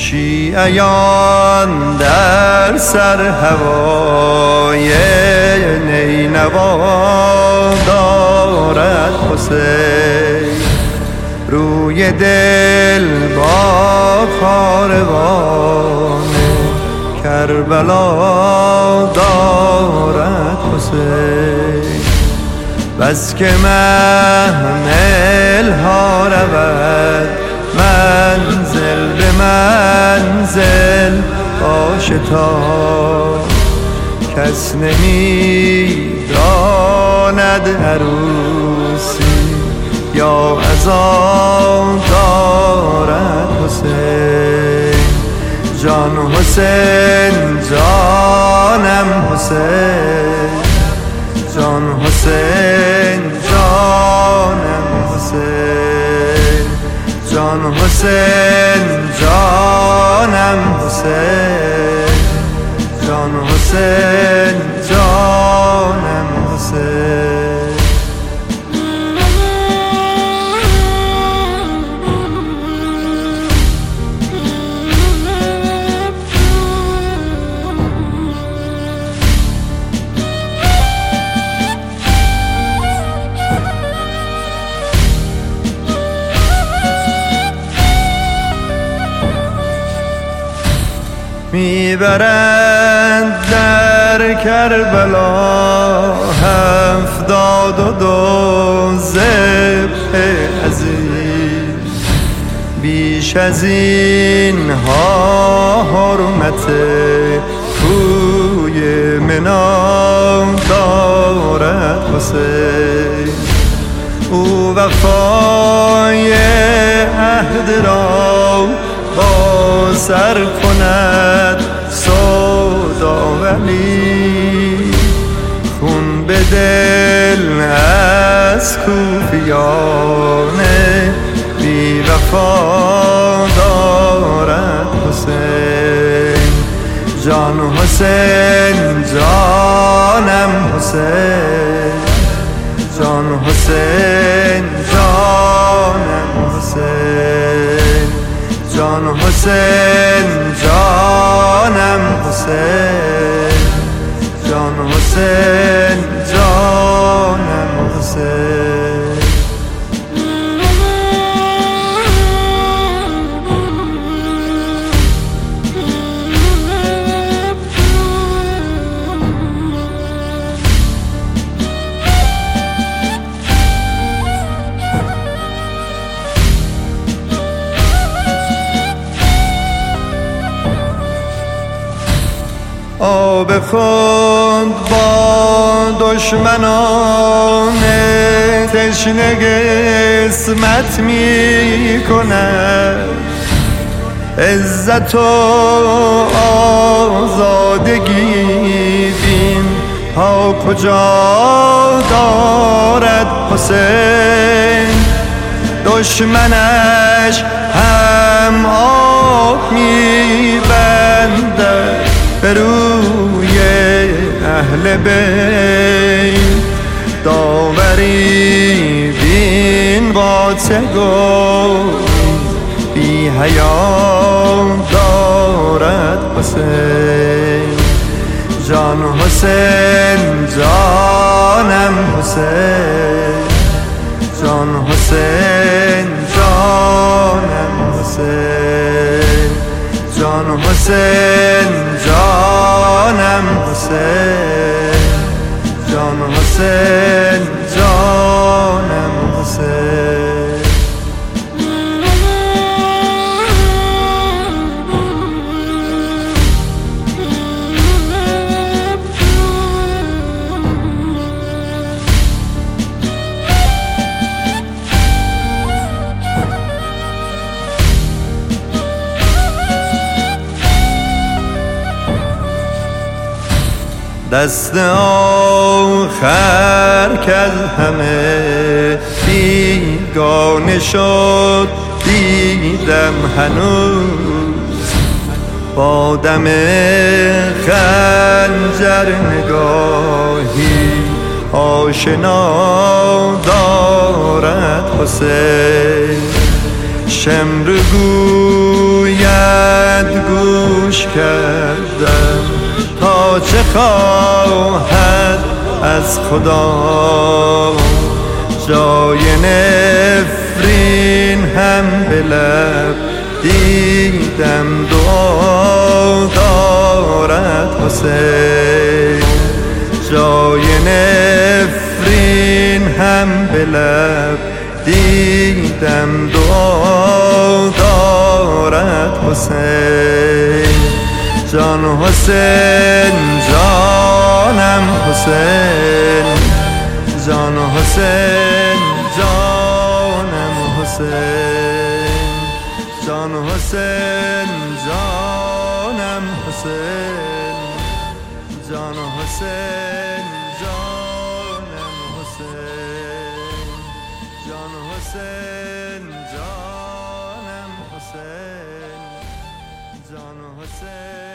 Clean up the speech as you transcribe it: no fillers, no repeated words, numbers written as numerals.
شیعیان در سر هوای نینوا دارد حسین، روی دل با کاروان کربلا دارد حسین. بس که محمل ها رود منزل به منزل آشتا، کس نمی داند عروسی یا عزا دارد حسین. جان حسین جانم حسین، جان حسین جانم حسین، جان حسین جانم حسین، جان حسین جانم حسین. میبرند در کربلا 72 ذبح عزیز، بیش از این ها حرمت کوی منا دارد حسین. او وفای عهد را با سر کند سودا، ولی خون به دل از کوفیان بی وفا دارد حسین. جان حسین جانم حسین، جان حسین جانم حسین، جان حسین جانم حسین، جان حسین جانم حسین. آب خود با دشمنان تشنه قسمت می کند، عزت و آزادگی بین ها کجا دارد حسین. دشمنش هم آب می بندد به روی اهل بیت، داوری بین با تگوی بی حیا دارد حسین. جان حسین جانم حسین، جان حسین جانم حسین، جان حسین جانم حسین، جان حسین جانم حسین. دست آخر که از همه بیگانه شد دیدم هنوز، با دم خنجر نگاهی آشنا دارد حسین. شمر گوید میخواهد از خدا، جای نفرین هم به لب دیدم دعا دارد حسین، جای نفرین هم به لب دیدم دعا دارد حسین. جان حسین جانم حسین، جان حسین جانم حسین، جان حسین جانم حسین، جان حسین جانم حسین، جان حسین جانم حسین، جان حسین.